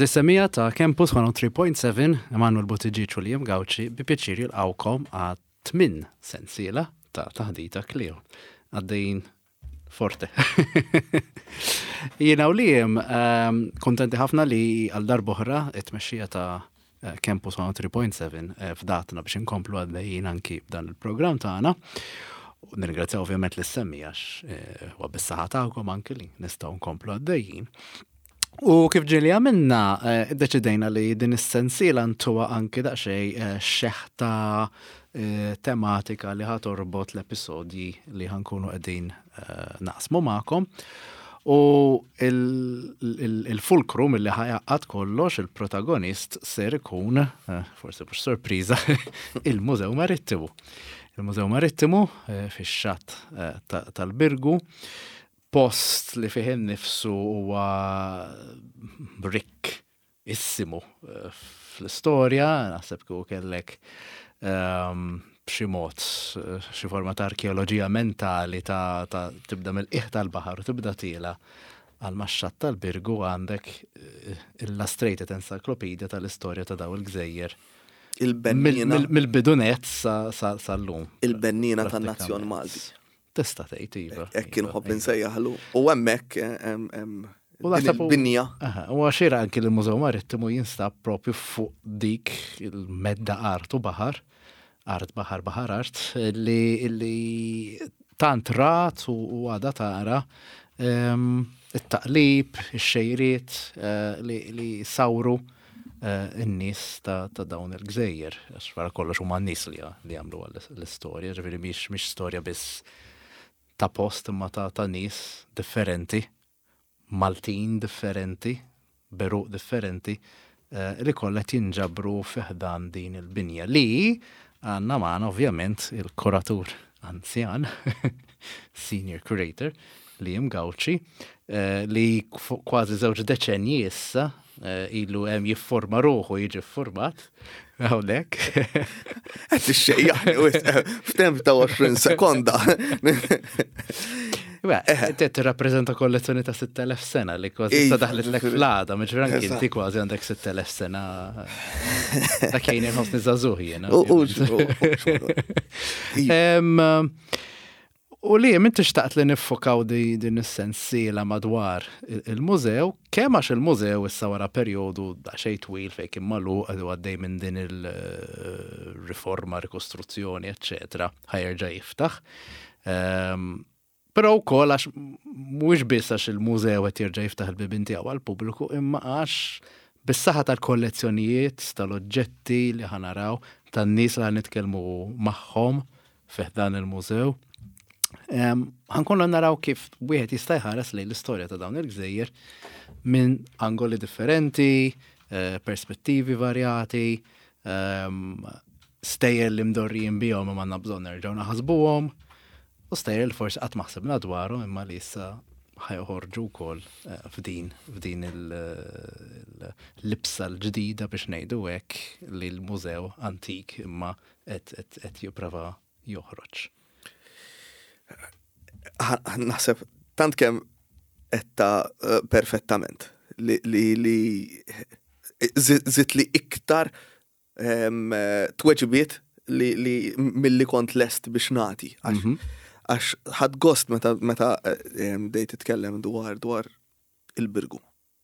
Zis-semija ta' Campus 103.7 Emanuel Buttigieg u Liam Gawci bi pjaċir jilqawkom għat 8 sensiela ta' taħdita Clio. Għaddejn forte. Jiena u Liam kontenti ħafna li għal darboħra it-mexxija ta' Campus 103.7 f'datna biex inkomplu għaddejjin anki b'dan il-programm tagħna. Nirringrazzja ovvjament l-semmijax u bis-saħħa tagħkom anki li nistgħu nkomplu għaddejjin. U kif ġili għamilna, deċidejna li din is-sensiela ntuwa anki daqsxejn xeħta tematika li ħatorbot l-episodji li ħankunu qegħdin naqsmu magħkom. U il-fulcrum li ħajaqqad kollox il-protagonist ser ikun, forsi mhux sorpriża, il-Mużew Marittimu. Il-Mużew Marittimu fix-xatt tal-Birgu, post li fih innifsu huwa rikkissimu fl-istorja, naħseb kieku kellek b'xi mod xi forma ta' arkeoloġija mentali ta' tibda mill-qiegħ tal-baħar u tibda tiela għal maxxat tal-Birgu għandek il-Illustrated Encyclopedia tal-istorja ta' daw il-gżejjer. Mill-bidunet sal-lum. Il-bennina tan-Nazzjon Malti. Tista' tgħid iva. Hekk kien ħobb insejjaħlu. U hemmhekk il-binja. U għaxira anki l-Mużew Marittimu jinstab propju fuq dik il-medda art baħar art li tant rat u għada tara it-taqlib, ix-xejriet li sawru in-nies ta' dawn il-gżejjer. Għax wara kollox huma n-nies li jagħmlu l-istorja, ġifieri mhix storja biss ta' post imma ta' nies differenti, Maltin differenti, beruq differenti, li kollha jinġabru fiħdan din il-binja li għandna magħna ovvjament il-kuratur anzjan, senior curator, Liam Gawci, li kważi żewġ deċenji issa ilu hemm jifforma ruħu jiġi format hawnhekk. Qed ixxejjaħ f'temp ta' 20 sekonda. Tirrappreżenta kollezzjoni ta' 6,000 sena li kważi issa daħlet lek fl-għada, miġranki inti kważi għandek 6,000 sena. Dak kien inħossni żagħżugħ jiena. U li minti xtaqt li niffokaw din is-sensiela madwar il-mużew, kemm għax il-mużew issa wara perjodu xejn twil fejn kien magħluq għaddej minn din il-riforma, rikostruzzjoni, eċċetera, ħajerġa' jiftaħ. Però wkoll għax mhuwiex biss għax il-mużew qed jerġa' jiftaħ il-bibien tiegħu għall-pubbliku, imma għax bis-saħħa tal-kollezzjonijiet, tal-oġġetti li ħanaraw, tan-nies li ħanitkellmu magħhom fih dan il-mużew. Ħankunu naraw kif wieħed jista' jħares lejn l-istorja ta' dawn il-gżejjer minn angoli differenti, perspettivi varjati, stejjer li mdorrijin bihom imma għandna bżonn nerġgħu naħasbuhom, u stejjer li forsi qatt ma ħsibna dwarhom imma li issa ħajħorġu wkoll f'din il-libsa l-ġdida biex ngħidu hekk li l-mużew antik imma qed jipprova joħroġ. Naħseb tant kemm etta perfettament li zit li iktar tweġibiet li milli kont lest biex nagħti. Għax ħadd gost meta bdejt titkellem dwar il-Birgu.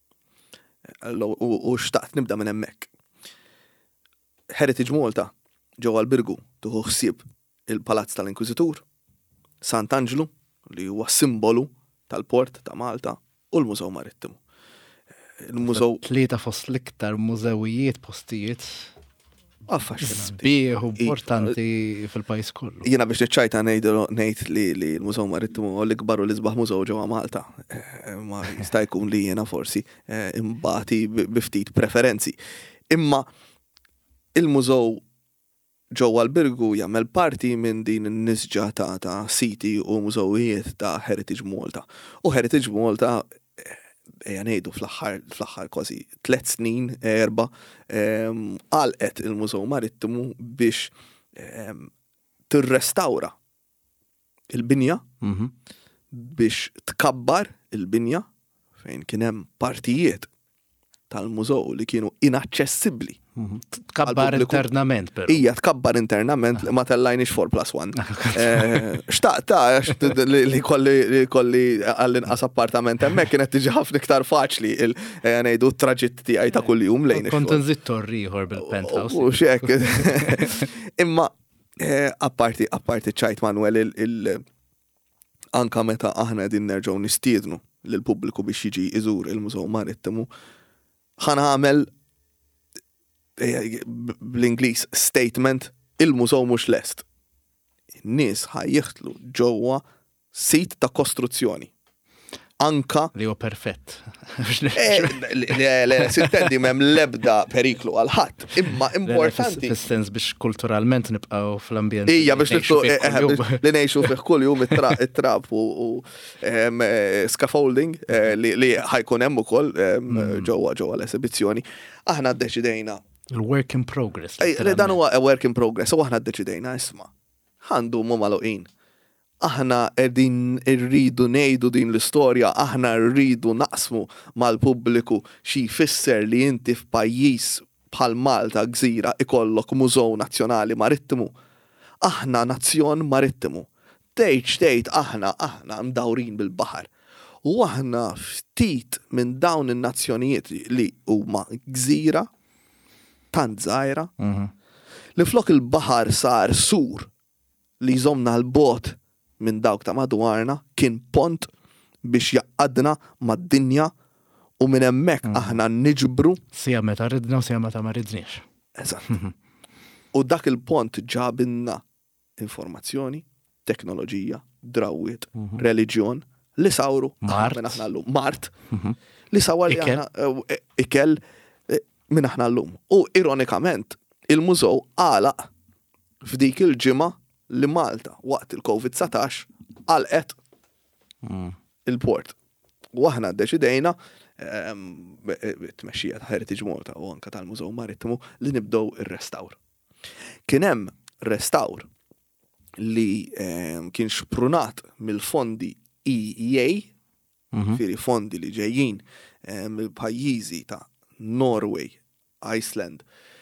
U xtaqt nibda minn hemmhekk. Heritage Malta ġewwa l-Birgu tieħu ħsieb il-Palazz tal-Inkwiżitur, Sant'Angelo, li huwa simbolu tal-port ta' Malta, u l-Mużew Marittimu. Il-mużew tlieta fost l-iktar mużewijiet postijiet affaxxinanti. Sbieħ importanti fil-pajjiż kollu. Jiena biex niċċajta ngħid li l-Mużew Marittimu huwa l-ikbar u l-isbaħ mużew ġewwa Malta. Ma jista' jkun li jiena forsi imbagħti bi ftit preferenzi. Imma il-mużew ġewwa l-Birgu jagħmel parti minn din in-nisġa ta' siti u mużewijiet ta' Heritage Malta. U Heritage Malta ngħidu fl-aħħar kważi 3 snin, 4, għalqet il-Mużew Marittimu biex tirrestawra il-binja, biex tkabbar il-binja fejn kien hemm partijiet tal-mużew li kienu inaċċessibbli. Tkabbar internament, però. Ija tkabbar internament ma tellajniex 4+1. Xtaqta li kolli għall-inqas appartament hemmhekk kienet tiġi ħafna iktar faċli ngħidu t-traġitt tiegħi ta' kuljum lejn ix-xogħol. Kont nżid torri ieħor bil-penthouse. U x'hekk. Imma apparti ċajt Manuel anka meta aħna din nerġgħu nistiednu lill-pubbliku biex jiġi iżur il-Mużew Marittimu ħanagħmel bl-Ingliż statement il-mużew mhux lest. In-nies ħajjiħtlu ġewwa sit ta' kostruzzjoni. Anka li huwa perfett. Sintendi m'hemm l-ebda periklu għal ħadd, imma importanti. Fis-sens biex kulturalment nibqgħu fl-ambjent. Ija biex li ngħixu fih kuljum it-trap u scaffolding li ħajkun hemm ukoll ġewwa l-esibizzjoni. Aħna ddeċidejna il-work in progress. Dan huwa a work in progress, u aħna ddeċidejna isma' ħandumu magħluqin. Aħna qegħdin irridu ngħidu din l-istorja, aħna rridu naqsmu mal-pubbliku xi jfisser li inti f'pajjiż bħal Malta gżira ikollok mużew nazzjonali marittimu. Aħna nazzjon marittimu. Tgħid aħna mdawrin bil-baħar. U aħna ftit minn dawn in-nazzjonijiet li huma gżira tant żgħira li flok il-baħar sar sur li jżomna l-bot minn dawk ta' madwarna kien pont biex jaqadna mad-dinja u minn hemmhekk aħna niġbru sija meta ridna u sija meta ma ridniex. Eżatt. U dak il-pont ġabilna informazzjoni, teknoloġija, drawwiet, reliġjon li sawru minn aħna llum. Mart li sawar li aħna ikel minn aħna llum. U ironikament il-mużew għalaq f'dik il-ġimgħa li Malta waqt il-COVID-19 għalqet il-port. U aħna ddeċidejna it-tmexxija ta' Heritage Malta u anke tal-Mużew Marittimu li nibdew ir-restawr. Kien hemm restawr li kien xprunat mill-fondi EEA, firri fondi li ġejjin mill-pajjiżi ta' Norway, Iceland,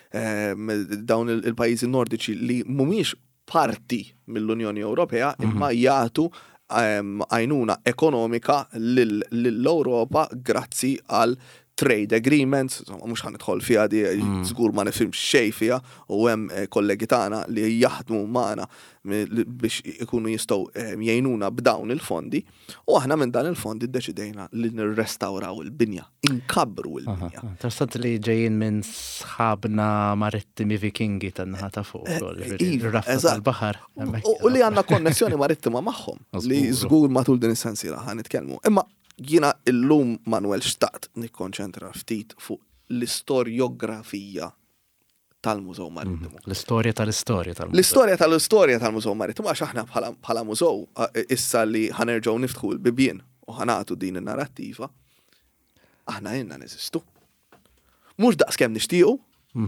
dawn il-pajjiżi nordiċi li mhumiex parti mill-Unjoni Ewropea imma jagħtu għajnuna ekonomika lill-Ewropa grazzi għal trade agreements, mhux ħanidħol fiha di żgur ma nifhimx xejn fiha u hemm kollegi tagħna li jaħdmu magħna biex ikunu jistgħu jgħinuna b'dawn il-fondi u aħna minn dan il-fondi ddeċidejna li nirrestawraw il-binja, inkabru il-binja. Interessant li ġejjin minn sħabna marittimi vikingi tan-naħa ta' fuq ir-raffa tal-baħar. U li għandna konnessjoni marittima magħhom li żgur matul din is-sensiela ħanitkellmu. Imma jiena illum Manuel xtaqt nikkonċentra ftit fuq l-istorjografija tal-Mużew Marittimu. L-istorja tal-istorja tal-Mużew. L-istorja tal-istorja tal-Mużew Marittimu għax aħna bħala mużew issa li ħanerġgħu niftħu l-bibien u ħanatu din in-narrattiva, aħna jenna neżistu. Mhux daqskemm nixtiequ.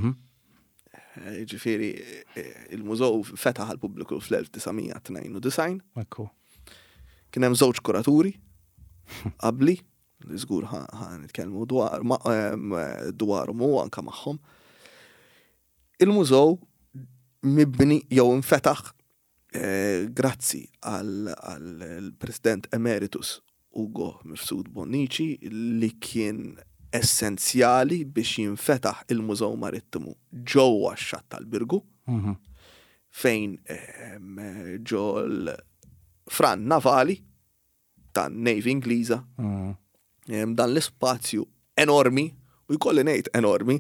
Ġifieri il-mużew fetaħ għall-pubbliku fl-1992. Kien hemm żewġ kuraturi qabli, li żgur ħanitkellmu dwarhom u anke magħhom. Il-mużew mibni jew infetaħ grazzi għal President Emeritus Ugo Mifsud Bonnici li kien essenzjali biex jinfetaħ il-Mużew Marittimu ġewwa x-Xatt tal-Birgu fejn ġol fran navali tan-Navy Ingliża dan l-ispazju enormi u jkolli ngħid enormi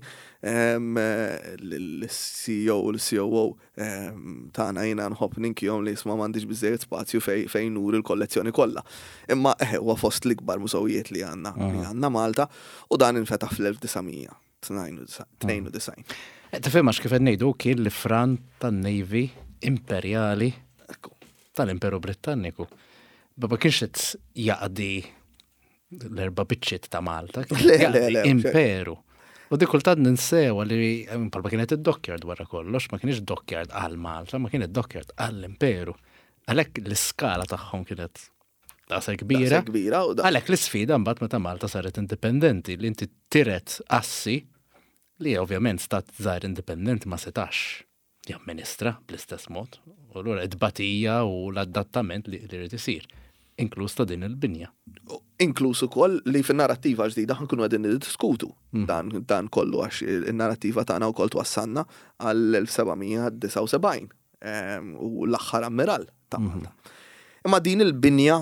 l-COO tagħna jiena nħobb ninkihom li isma' m'għandix biżżejjed spazju fejn nur il-kollezzjoni kollha. Imma huwa fost l-ikbar mużewijiet li għandna Malta u dan infetaħ fl-1992. Tifhimx kif qed ngħidu kien l-ifran tan-Navy imperjali tal-Imperu Britanniku. Ma kienx qed jaqdi l-erba' biċċiet ta' Malta, jaqdi imperu. U dik kultant ninsew li palma kienet id-dockyard wara kollox, ma kienx dockyard għal Malta, ma kienet dockyard għall-imperu. Għalhekk l-iskala tagħhom kienet daqsa kbira. Għalek l-sfida mbagħad meta Malta saret indipendenti li inti tiret assi li ovvjament stat żgħir indipendenti ma setax jamministra bl-istess mod. U allura id-batija u l-adattament li rrid isir, inkluż ta' din il-binja. Inkluż ukoll li fin-narrattiva ġdida ħankunu qegħdin niddiskutu dan kollu għax in-narrattiva tagħna wkoll twassalna għal 1779 u l-aħħar ammiral ta' Malta. Imma din il-binja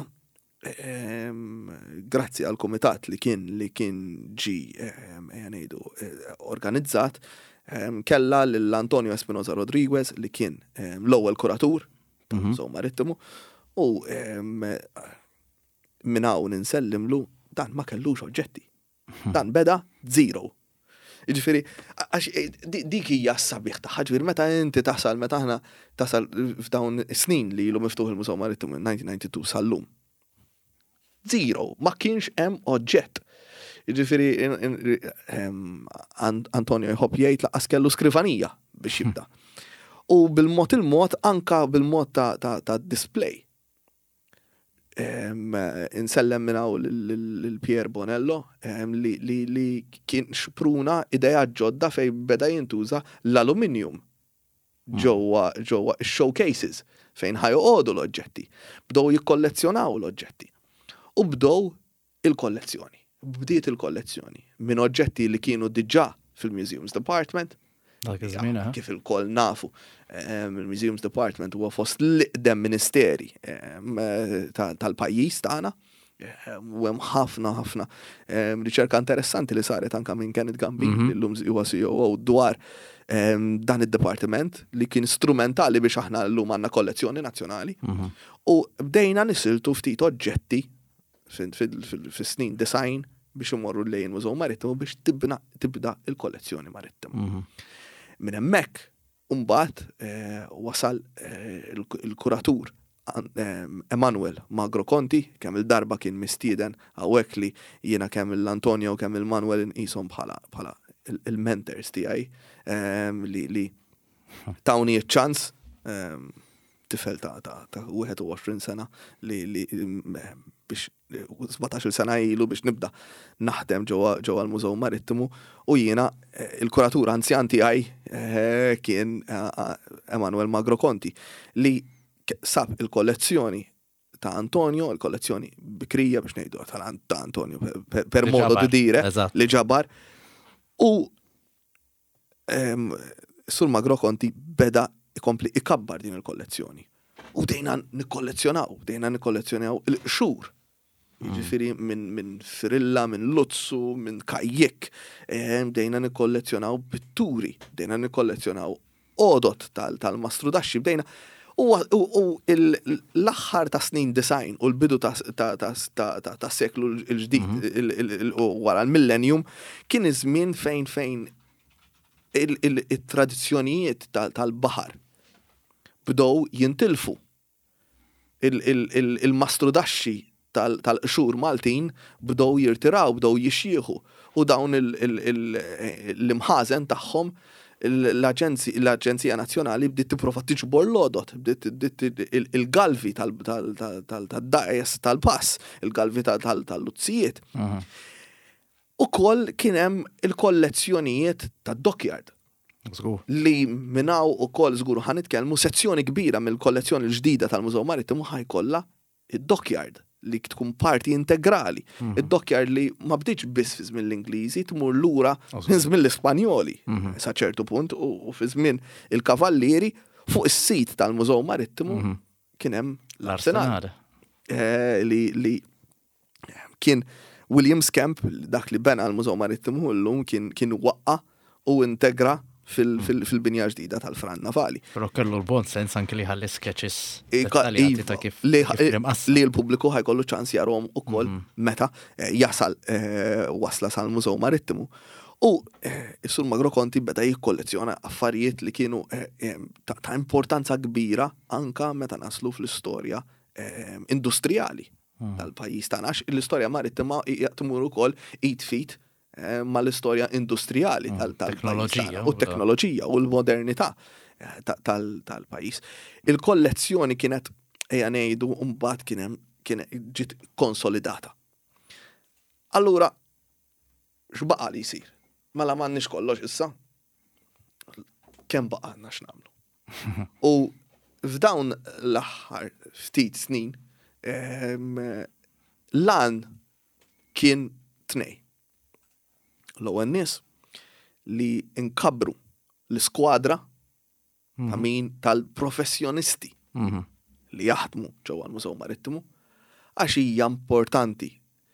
grazzi għal komitat li kien ġi ngħidu organizzat kella l-Antonio Espinosa Rodriguez li kien l-ewwel kuratur ta' Mużew Marittimu u minn hawn insellimlu dan ma kellux oġġetti. Dan beda zero. Jiġifieri dik hija s-sabiħ tagħha, ġifieri meta inti meta aħna tasal f'dawn snin li ilu miftuħ il-Mużew Marittimu 1992 sal-lum. Zero, ma kienx hemm oġġett. Jiġifieri Antonio jħobb jgħid laqas kellu skrivanija biex jibda. U bil-mod il-mod anka bil-mod ta' display. Insellem minn hawn l-Pier Bonello li kien xpruna idea ġodda fej beda jintuża l-aluminium ġewwa showcases fejn ħajoqogħdu l-oġġetti. Bdew jikkollezzjonaw l-oġġetti. U bdew il-kollezzjoni. Bdiet il-kollezzjoni minn oġġetti li kienu diġà fil-Museums Department. Kif il-koll nafu. Il-Museums Department huwa fost l-iqdem ministeri tal-pajjiż tagħna. U hemm ħafna riċerka interessanti li saret anke minn Kenneth Gambin illum huwa CEO dwar dan id-dipartiment li kien strumentali biex aħna llum għandna kollezzjoni nazzjonali. U bdejna nisiltu ftit oġġetti fis-snin design biex imorru lejn Mużew Marittimu biex tibda il-kollezzjoni Marittimu. Minn hemmhekk imbagħad wasal il-kuratur Emanuel Magro Conti, kemm il-darba kien mistieden hawnhekk li jiena kemm l-Antonio u kemm il-Manuel inqishom bħala il-mentors tiegħi li tawni ċ-ċans tifel ta' 21 sena li biex 17 sena ilu biex nibda naħdem ġewwa l-Mużew Marittimu u jiena il-kuratur anzjan tiegħi kien Emanuel Magro Conti li sab il-kollezzjoni ta' Antonio, il-kollezzjoni bikrija biex ngħidu ta' Antonio per modo di dire li ġabar u Sur Magro Conti beda ikompli ikabbar din il-kollezzjoni. U dejna nikkollezzjonaw il-qxur. Jiġifieri minn Firilla, minn Luzzu, minn Kajjek, dejna nikkollezzjonaw pitturi, dejna nikkollezzjonaw odot tal-Mastru Daxxi, bdejna u l-aħħar ta' snin design u l-bidu ta' seklu l-ġdid wara l-millennium kien iż-żmien fejn it-tradizzjonijiet tal-baħar bdew jintilfu. Il-Mastru Daxxi tal-qxur Maltin bdew jirtiraw, bdew jixjieħu u dawn l-imħażen tagħhom l-Aġenzija Nazzjonali bdiet tipprova tiġbor l-għodot, bdiet il-galvi tal-daqes tal-pass, il-galvi tal-luzzijiet. Ukoll kien hemm il-kollezzjonijiet tad-dockyard. Li minnaw ukoll żgur ħanitkellmu sezzjoni kbira mill-kollezzjoni l-ġdida tal-Mużew Marittimu ħajkollha id-dockyard li tkun parti integrali. Id-dockyard li ma bdiċ biss fi żmien l-Ingliżi tmur lura minn żmien l-Ispanjoli sa ċertu punt u fi żmien il-kavallieri fuq is-sit tal-Mużew Marittimu kien hemm l-arsenal. Li kien William Scamp dak li bena l-Mużew Marittimu llum kien waqqa u integra fil-binja ġdida tal-Fran Navali. Però kellu l-bon sens anke li ħalli sketches ta' kif li l-pubbliku ħajkollu ċans jarhom ukoll meta wasla sal-Mużew Marittimu. U Sur Magro Conti beda jikkollezzjona affarijiet li kienu ta' importanza kbira anka meta naslu fl-istorja industrijali tal-pajjiż tagħna. L-istorja marittima hija tmur ukoll fit mal-istorja industrijali tal-teknoloġija u t-teknoloġija u l-modernità tal-pajjiż. Il-kollezzjoni kienet ngħidu mbagħad kien ġiet konsolidata. Allura, x'baqa li jsir? Mela m'għandniex kollox issa. Kemm baqa' għandna x'nagħmlu? U f'dawn l-aħħar ftit snin lan kien tnej. L-ewwel nies li nkabru l-iskwadra ta' min tal-professjonisti li jaħdmu ġewwa l-Mużew Marittimu għax hija importanti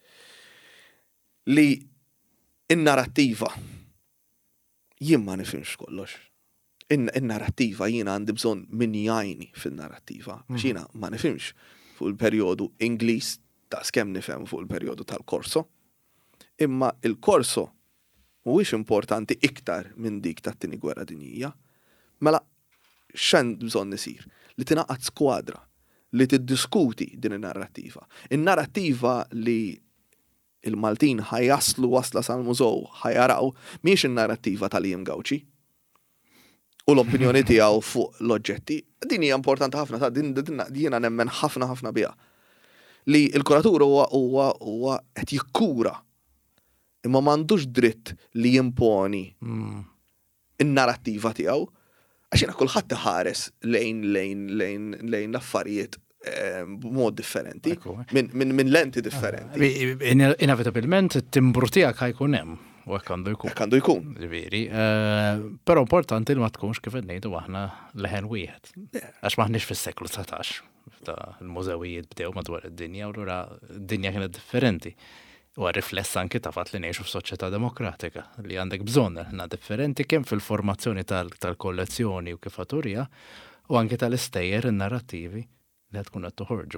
li in-narrattiva jien ma nifhimx kollox. In-narrattiva jiena għandi bżonn min jgħinni fin-narrattiva għax jiena ma nifhimx fuq il-perjodu Ingliż ta' skemm nifhem fuq il-perjodu tal-korso. Imma il-korso mhuwiex importanti iktar minn dik tat-tieni gwerra dinjija. Mela x'hemm bżonn isir? Li tingħaqad skwadra li tiddiskuti din in-narrattiva. In-narrattiva li il-Maltin ħajjaslu wasla sal-mużew ħajjaraw mhix in-narrattiva tal-Ian Gawci u l-opinjoni tiegħu fuq l-oġġetti. Din hija importanti ħafna ta' din jiena nemmen ħafna biha. Li l-kuratur huwa qed jikkura imma m'għandux dritt li jimponi in-narrattiva tiegħu għax jiena kulħadd iħares lejn l-affarijiet b'mod differenti, minn lenti differenti. Inevitabilment it-timbru tiegħek ħajkun hemm u hekk għandu jkun. Hekk għandu jkun. Ġifieri, però importanti li ma tkunx kif ngħidu aħna leħen wieħed. Għax maħniex fis-seklu 19. Il-mużewijiet bdew madwar id-dinja u lura d-dinja kienet differenti. U rifless anki ta' fatt li ngħixu f'soċjetà demokratika li għandek bżonn aħna differenti kemm fil-formazzjoni tal-kollezzjoni u kif turija u anke tal-istejjer in-narrattivi li qed tkun qed toħorġu.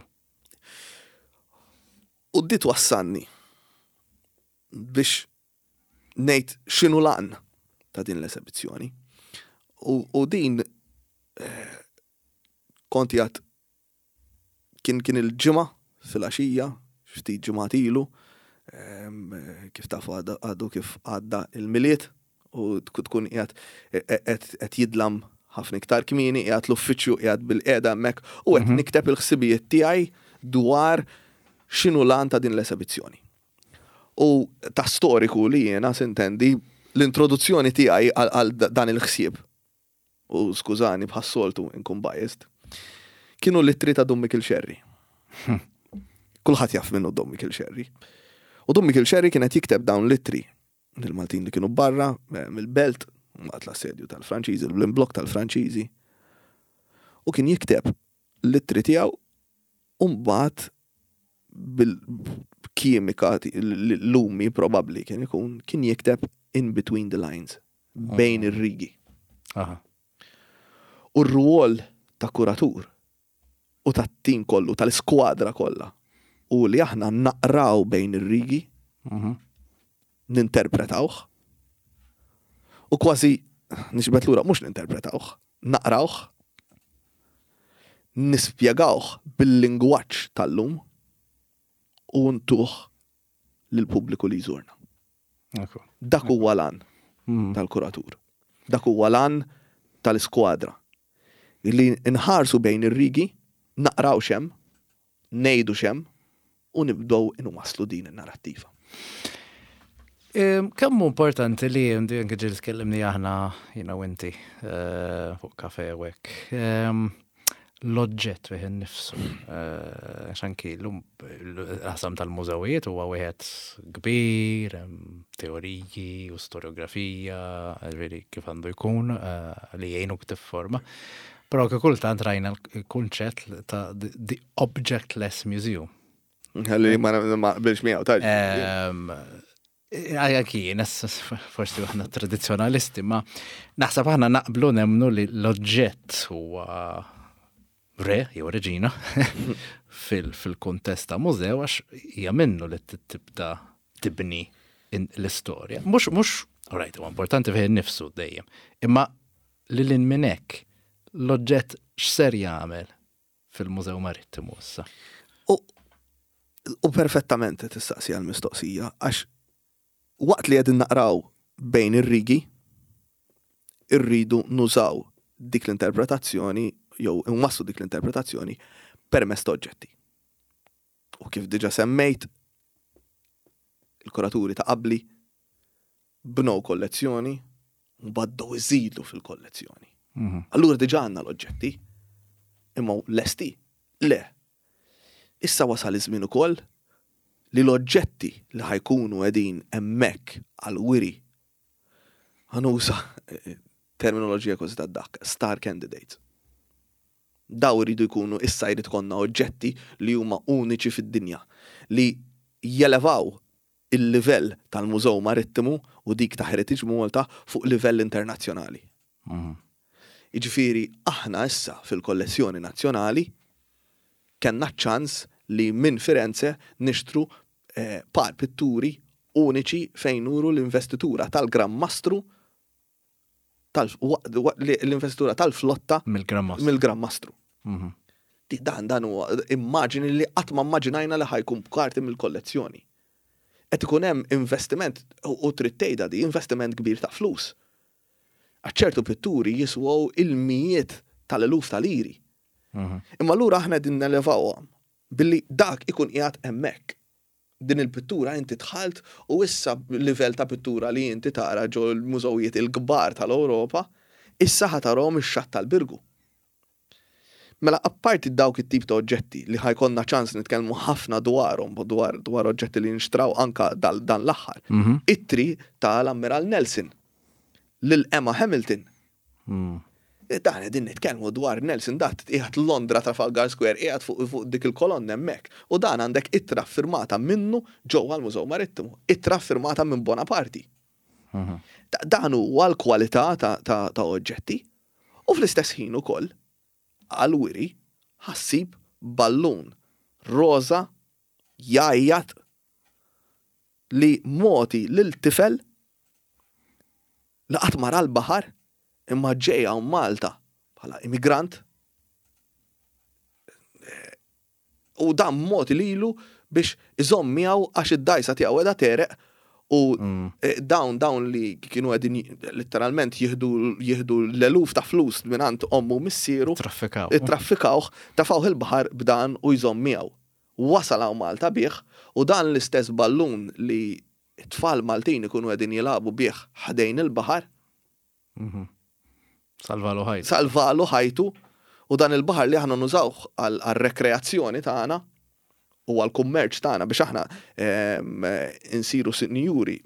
U dit wassanni biex ngħid x'inhu lan ta' din l-esibizzjoni. U din konti għad kien il-ġimgħa fil-għaxija ftit ġimgħat ilu kif tafu għaddu kif għadda il-miliet u tkun qed jidlam ħafna iktar kmieni qiegħed l-uffiċċju qiegħed bil-qiegħda hemmhekk u qed nikteb il-ħsibijiet tiegħi dwar x'inhu lan ta' din l-esibizzjoni. U ta' storiku li jiena sintendi l-introduzzjoni tiegħi għal dan il-ħsieb. U skużani bħas-soltu inkun biased. Kienu l-ittri ta' Don Michael Sherry. Kulħadd jaf minnu Don Michael Sherry. U Don Michael Sherry kienet jikteb dawn l-ittri il-Maltin li kienu barra mill-belt mbagħad l-assedju tal-Franċiżi, l-blok tal-Franċiżi. U kien jikteb l-ittri tiegħu u mbagħad bil-kimika l-lumi probabbli kien jikteb in between the lines, bejn ir-rigi. U r-rwol ta' kuratur u tat-tim kollu, tal-iskwadra kollha u li aħna naqraw bejn ir-rigi, ninterpretawh, u kważi nixbet lura mhux ninterpretawh, naqrawh, nispjegawh bil-lingwaġġ tal-lum u ntuh lill-pubbliku li jżurna. Dak huwa lan tal-kuratur. Dak huwa lan tal-iskwadra. Li nħarsu bejn ir-rigi, naqraw xem, ngħidu xem, u nibdow inwasslu din in-narrattiva. Kemm importanti li anke ġieli tkellimni aħna jiena u inti fuq kafe u hekk. L-oġġett wieħed innifsu. X'anki llum l-qasam tal-mużewijiet huwa wieħed kbir, teoriji u storiografija, kif għandu jkun li jgħinuk tifforma. Però kultant rajna l-kunċett ta' the objectless museum. Għalli ma bilx miegħu tal. Għajaki, forsi għahna tradizjonalisti, ma naħseb għahna naqblu nemnu li l-oġġett huwa re, jew reġina, fil-kontest ta' mużew, għax hija minnu li tibda tibni l-istorja. Mux, alright, huwa importanti fih nifsu dejjem, imma li minn hekk l-oġġett x'ser jagħmel fil-Mużew Marittimu issa. U perfettament tistaqsija l-mistoqsija, għax waqt li għedin naqraw bejn ir-rigi, irridu nużaw dik l-interpretazzjoni, jew nwasslu dik l-interpretazzjoni permezz oġġetti. U kif diġa semmejt, il-kuraturi ta' qabli bnow kollezzjoni u baddew iżidu fil-kollezzjoni. Allura diġa għandna l-oġġetti, imma lesti? Le. Issa wasal iż-żmien ukoll li l-oġġetti li ħajkunu qegħdin hemmhekk għal-wiri ħanuża terminoloġija kważi tad-dak, star candidates. Daw iridu jkunu issa jrid konna oġġetti li huma uniċi fid-dinja, li jelevaw il-livell tal-Mużew Marittimu u dik ta' Heritage Malta fuq livell internazzjonali. Jiġifieri aħna issa fil-kollezzjoni nazzjonali kellna ċans li minn Firenze nixtru par pitturi uniċi fejn nuru l-investitura tal-Gran Mastru l-investitura tal-flotta mill-Gran Mastru. Dan huwa immaġini li qatt ma immaġinajna li ħajkun parti mill-kollezzjoni. Qed ikun hemm investiment u trid tgħidha di investiment kbir ta' flus. Għaċ-ċertu pitturi jiswew il-mijiet tal-eluf tal-liri. Imma allura aħna din nelevawhom billi dak ikun qiegħed hemmhekk. Din il-pittura inti tħalt u issa livell ta' pittura li inti tara ġo l-mużewijiet il-kbar tal-Ewropa, issa ħatarhom ix-xatt tal-Birgu. Mela apparti dawk it-tip ta' oġġetti li ħajkonna ċans nitkellmu ħafna dwarhom dwar oġġetti li nixtraw anka dan l-aħħar. It-tri tal-Ammiral Nelson lil Emma Hamilton. Dan qegħdin nitkellmu dwar Nelson dat qiegħed Londra Trafalgar Square qiegħed fuq dik il-kolonna hemmhekk. U dan għandek ittra firmata minnu ġewwa l-Mużew Marittimu, ittra firmata minn Bonaparte. Dan huwa l-kwalità ta' oġġetti u fl-istess ħin ukoll għal-wiri ħassib ballun roza jajjat li moti lil-tifel li qatt mara l-baħar imma ġejja Malta bħala immigrant u dan moti lilu biex iżomm miegħu għax id-dajsa tiegħu qiegħda tereq u dawn li kienu qegħdin letteralment jieħdu l-eluf ta' flus mingħand ommu missieru traffikawh tafgħu il-baħar b'dan u jżomm miegħu. Wasal hawn Malta bih u dan l-istess ballun li t-tfal Maltin ikunu qegħdin jilagħbu bih ħdejn il-baħar. Salvalu ħajtu u dan il-baħar li aħna nużawh għal-rekreazzjoni tagħna u għal-kummerċ tagħna biex aħna insiru sinjuri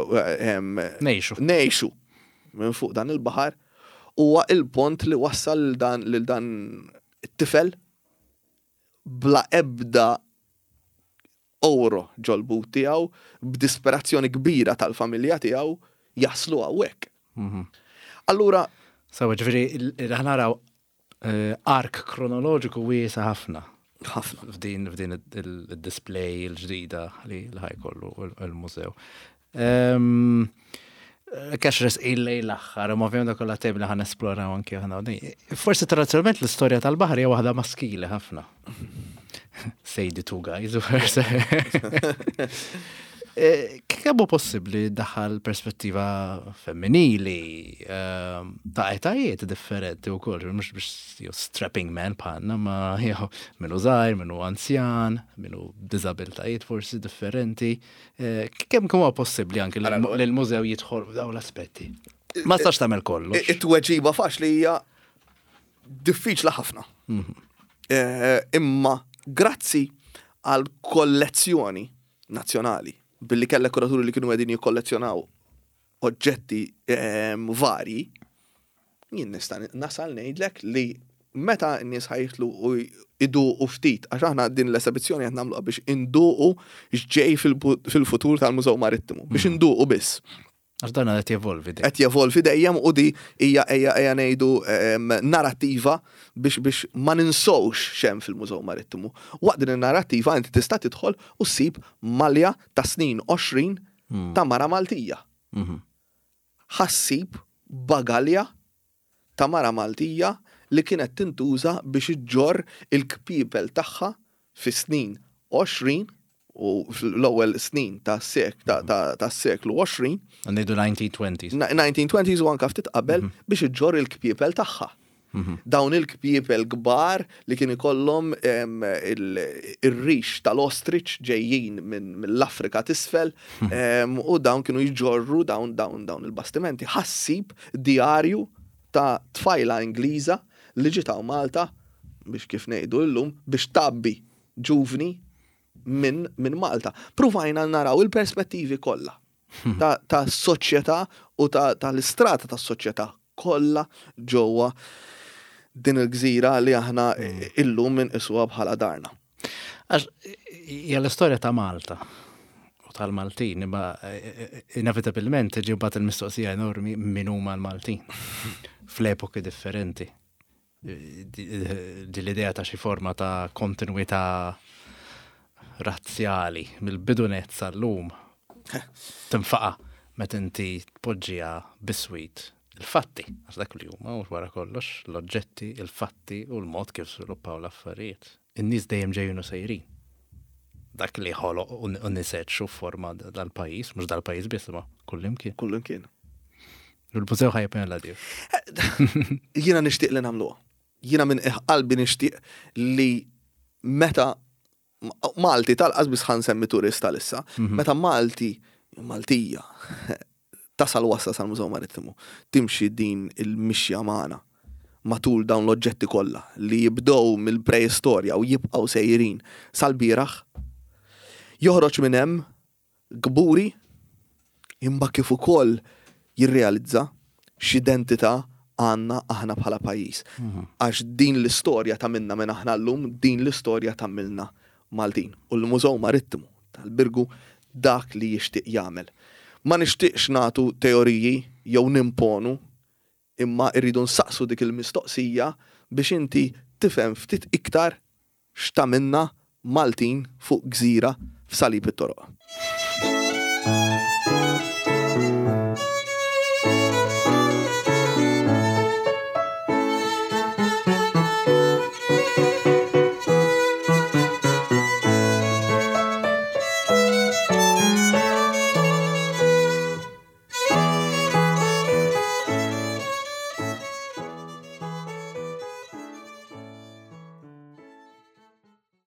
ngħixu minn fuq dan il-baħar huwa il-pont li wassal lil dan it-tifel bla ebda euro ġol-but tiegħu b'disperazzjoni kbira tal-familja tiegħu jaslu hawnhekk. Allura ġifieri naraw ark kronoloġiku wiesa ħafna f'din il-display il-ġdida li ħajkollu il-mużew. Kaxres il-lej l-axħar, ma fjom da kolla teb li ħan esploraw anki ħana. Forsi tradizjonalment l-istoria tal-bahar hija waħda maskili ħafna. Say the two guys, Kieku possibbli daħal perspettiva femminili ta' etajiet differenti u koll, mux biex strapping man panna, ma minnu zaħir, minnu anzjan, minnu disabiltajiet forsi differenti. Kemm huwa possibbli anke l-mużew jidħol daw l-aspetti? Ma stax tagħmel kollu. It-tweġiba faċli hija diffiċli ħafna. Imma grazzi għal kollezzjoni nazzjonali billi kellek kuraturi li kienu għedin jikkollezzjonaw oġġetti varji, jien nista' nasal ngħidlek li meta n-nies ħajtlu u iduqu ftit, għax aħna din l-esibizzjoni qed nagħmluha biex induqu x'ġej fil-futur tal-Mużew Marittimu, biex induqu biss. Għax dan qed jevolvi dejjem. Qed jevolvi dejjem u di hija ngħidu narrattiva biex ma ninsowx xemm fil-Mużew Marittimu. Waqt din in-narrattiva inti tista' tidħol u ssib malja ta' snin 20 ta' mara Maltija. Ħassib bagalja ta' mara Maltija li kienet tintuża biex iġġorr il-kpiebel tagħha fis-snin 20 u fl-ewwel snin tas-seklu 20. Ngħidu 1920s. 1920s u anke ftit qabel biex iġġorr il-kpiebel tagħha. Dawn il-kpiepel kbar li kien ikollhom ir-rix tal-ostrich ġejjin mill-Afrika t'isfel u dawn kienu jġorru dawn il-bastimenti ħassib diarju ta' tfajla Ingliża li ġitaw Malta biex kif ngħidu llum biex tabbi ġuvni minn Malta. Pruvajna naraw il-perspettivi kollha ta' soċjetà u tal-istrata tas-soċjetà kollha ġewwa din il-gżira li aħna illum inqisuha bħala darna. Hija l-istorja ta' Malta u tal-Maltin, imma inevitabilment ġi mbagħad il-mistoqsija enormi min huma l-Maltin fl-epoki differenti. Di l-idea ta' xi forma ta' kontinwità razzjali mill-bidunet sal-lum tinfaqa meta inti tpoġġiha biswit il-fatti, għax dak li huma u wara kollox l-oġġetti, il-fatti u l-mod kif sviluppaw l-affarijiet. In-nies dejjem ġejjin u sejrin. Dak li ħoloq u niseċċu forma dal-pajjiż, mhux dal-pajjiż biss ma kullimkien. Kullimkien. Il-mużew ħajjeb l-għadju. Jiena nixtieq li nagħmluha. Jiena minn qalbi nixtieq li meta Malti tal-qas biss ħansemmi turista issa, meta Maltija tasal wasa sal-Mużew Marittimu, timxi din il-mixja magħna matul dawn l-oġġetti kollha li jibdew mill-preistorja u jibqgħu sejrin sal-bieraħ, joħroġ minn hemm gburi imma kif ukoll jirrealizza x'identità għandna aħna bħala pajjiż. Għax din l-istorja tagħmilna minn aħna llum, din l-istorja tagħmilna Maltin. U l-Mużew Marittimu tal-Birgu dak li jixtieq jagħmel. Ma nixtieqx nagħtu teoriji jew nimponu, imma rridu nsaqsu dik il-mistoqsija biex inti tifhem ftit iktar x'tagħmilna Maltin fuq gżira f'Salib it-Toroq.